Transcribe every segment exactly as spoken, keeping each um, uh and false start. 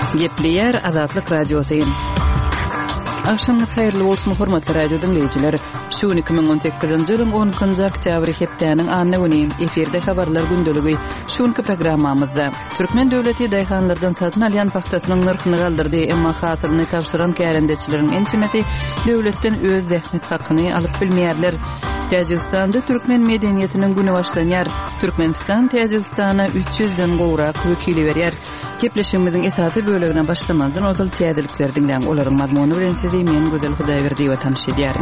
Gepleyer Azatlyk Radiosyň. Akşamyňyz haýyrly bolsun hormatly radio dinleýijiler. Şu iki bin on sekizinji ýylyň onunçy oktýabr hepdeniň anyny güni eferde habarlar gündeligi şuňky programmamyzda Türkmen döwleti daýhanlardan satyn alýan paxtasynyň narhyny galdyrdy, emma hatyryny tapşyran kärendeçileriň ençimeti döwletden öz zähmet hakyny alyp bilmeýärler. Täjikistanda Türkmen medeniýetiniň güni başlanýar. Türkmenistan Täjikistana üç yüzden gowrak wekili berýär. Kepleşigimiziň esasy bölegine başlamadan ozal täzelikler dinleň olaryň mazmuny bilen sizi men Gözel Hudaýberdi we tanış edýärin.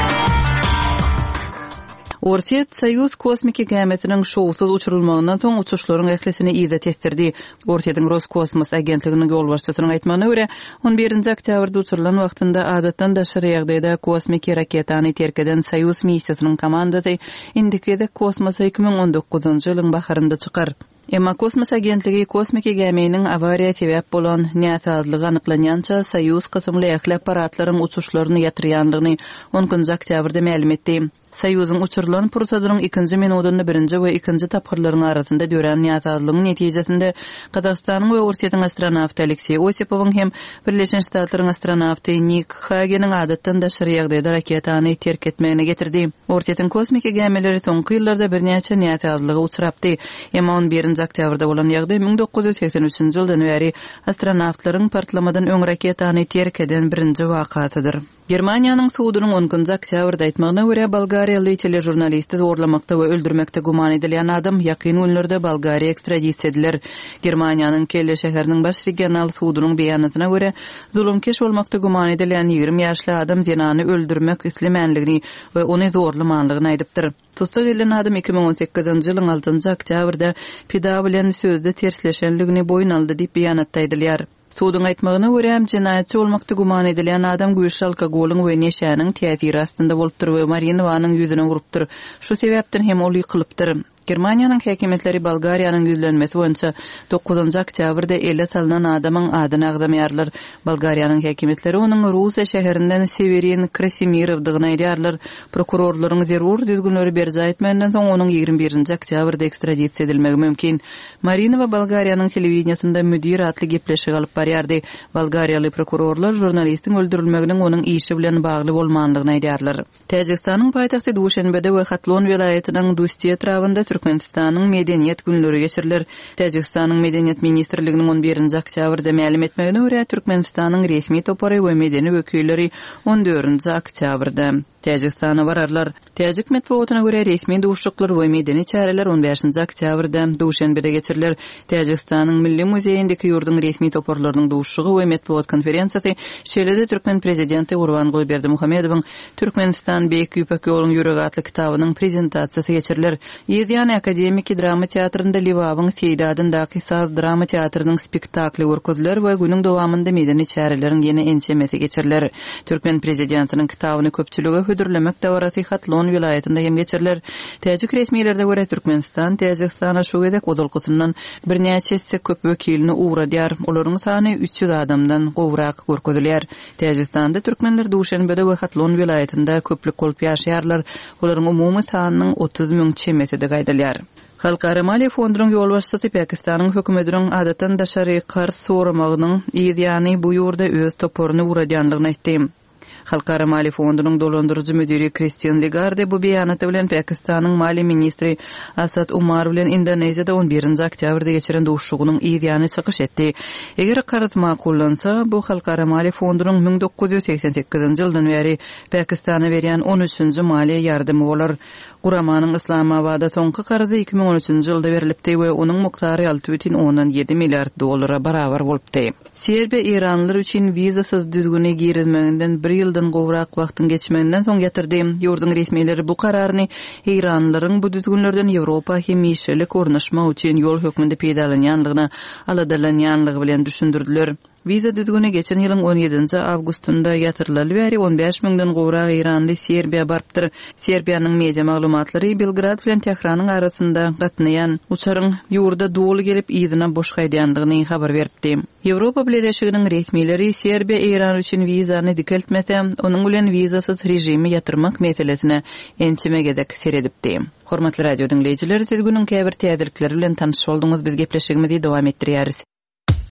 Orset Soyuz kosmik gemisiniň şowsuz uçurulmagynyň soň uçuşlaryň ehlesini izet etdirdi. Orset'iň Roskosmos agentliginiň ýol başçysynyň aýtmagyna görä, on birinji oktýabrda uçurulan wagtynda adatdan daşary ýagdaýda kosmik raketany terkeden Soyuz missiýasynyň komandasy indikede kosmosa iki bin on dokuzunçy ýylyň baharynda çykar. Emma kosmos agentligi kosmik geminiň awariýa sebäp bolan näsazlygy anyklanýança Soyuz kysymly ähli aparatlaryň uçuşlaryny ýatyrýanlygyny onunçy oktýabrda ma'lum etdi. Soyuz'un uçurulan proseduryň ikinji minutunda birinji we ikinji tapgyrlaryň arasynda dören näsazlygyň netijesinde Kazakstanyň we Orset'iň astronawty Aleksey Osipowyň hem Birleşen Ştatlaryň astronawty Nick Hagen'in adatdan daşary ýagdaýda raketany terk etmegine getirdi. Orset'iň kosmik gemileri soňky ýyllarda birnäçe näsazlygy uçurapdy. Emma on birinji oktýabrda bolan ýagdaý ming dokuz ýüz seksen üçinji ýyldan bäri astronawtlaryň partlamadan öň raketany terk eden birinji wakatydyr. Germaniýanyň suwudynyň onunçy oktýabrda aýtmagyna görä, Bolgariýaly telejurnalisti zorlamakda we öldürmekde guman edilen adam ýakyn günlerde Bolgariýa ekstradisiýa ediler. Germaniýanyň Kelle şäheriniň baş regional suwudynyň beýanatyna görä, zulümkeş bolmakda guman edilen ýigirmi ýaşly adam zenany öldürmek islemenligini we ony zorlamagyny aýdypdyr. Tutsak edilen adam iki bin on sekizinji ýylyň altynjy oktýabrda pida bilen sözde tersleşenligini boyun aldy diýip beýanatda edilýär. Suwdyň aýtmagyna görä, jinayetçi bolmakda guman edilen adam güýçli alkogoliň we neşäniň täsiri astynda bolupdyr we Marinowanyň ýüzüne urupdyr. Şu sebäpden hem ol ýykylypdyr. Germaniýanyň häkimetleri Bolgariýanyň ýüzlenmesi boýunça dokuzunçy oktýabrda ele salynan adamyň adyny agdamýarlar. Bolgariýanyň häkimetleri onuň Rusiýa şäherinden Severin Krasimirowdygyny aýdýarlar. Prokurorlaryň zerur düzgünleri berza etmenden soň onuň ýigirmi birinji oktýabrda ekstradisiýa edilmegi mümkin. Marinowa Bolgariýanyň telewiziýasynda müdir atly gepleşik alyp barýardy. Bolgariýaly prokurorlar jurnalistiň öldürilmeginiň onuň işi bilen bagly bolmanlygyny aýdýarlar. Täjikistanyň paýtagty Duşanbede we Hatlon vilayatynyň Dustiýa trawynda Türkmenistanyň medeniýet günleri geçirilir. Täjikistanyň medeniýet ministrliginiň on birinji oktýabrda ma'lum etmegine görä, Türkmenistanyň resmi topary we medeni wekilleri on dördünçi oktýabrda Täjikistana bararlar. Täjik medeniýetine görä resmi duşuklar we medeni çäreler on beşinji oktýabrda Duşanbede geçirilir. Täjikistanyň Milli Muzeýindeki ýurdun resmi toparlarynyň duşugy we medeniýet konferensiýasy şeýlede Türkmen prezidenti Gurbanguly Berdimuhammedowyň Türkmenistan Beýik Ýüpek ýolunyň ýüregi atly kitabynyň prezentasiýasy geçirilir. Ýezýany Akademik Drama Teatrynda Liwawyň Seýdadyň Saz Drama Teatrynyň spektakly görkezler we günüň dowamında medeni çäreleriň ýene ençemesi geçirilir. Türkmen prezidentiniň kitabyny köpçüligi hödürlemek dawarasy Hatlon vilayatynda hem geçirilir. Täjik resmiýetlerine görä Türkmenistan Täjikistana şu gezek odalgysyndan birnäçesi köp wekilini uğradýar. Olaryň sany üç yüz adamdan gowrak görkezilýär. Täjikistanda türkmenler Duşanbede we Hatlon vilayatynda köplik bolup ýaşaýarlar. Olaryň umumy sanynyň otuz miň çemesi de gaýdalýar. Halkara Maliýe Fondunyň ýol başçysy Pakistanyň hökümetiniň adatdan daşary kar soramagynyň ýa-ni bu ýurda öz toporuny uradýanlygyny aýtdy. Halkara Maliýe Fondunyň dolandyrjy müdiri Christian Lagarde bu beýanaty bilen Pakistanyň Maliýe ministri Asad Umar bilen Indoneziýada on birinji oktýabrda geçiren duşugynyň ýa-ni çykyş etdi. Eger karat makullansa, bu Halkara Maliýe Fondunyň ming dokuz ýüz seksen sekizinji ýyldan beri Pakistana berýän on üçünçi maliýe ýardymy bolar. Guramanyň Islamabada soňky garzy iki bin on üçünçi ýylda berilipdi we onuň miqdary altı бүтүн ondan ýedi milliard dollara barabar bolupdy. Serbiýa Iranlylar üçin wizasyz düzgüne girilmeginden bir ýyldan gowrak wagtyň geçmegenden soň ýatyrdy. Ýurdun resmiýetleri bu kararny Iranlylaryň bu düzgünlerden Ýewropa hem ýeşillik ornaşmak üçin ýol hökmünde peýdalanýanlygyna aladalanýanlygy bilen düşündirdiler. Viza düzgüne geçen ýylyň on ýedinji awgustunda ýatyrylaly bäri on beş miňden gowrak Iranly Serbiýa barpdyr. Serbiýanyň media maglumatlary Belgrad bilen Tehranyň arasynda gatnaýan uçaryň ýurda doly gelip ýygyna boş gaýdýanlygyny habar beripdi. Ýewropa Birleşiginiň resmiýetleri Serbiýa Iran üçin vizany dikeltmese, onuň bilen vizasyz rejimi ýatyrmak meselesine ençimegedek seredipdi. Hormatly radio dinleýijiler, siz günüň käbir täzelikleri bilen tanyş bolduňyz. Biz gepleşigimizi dowam etdirýäris.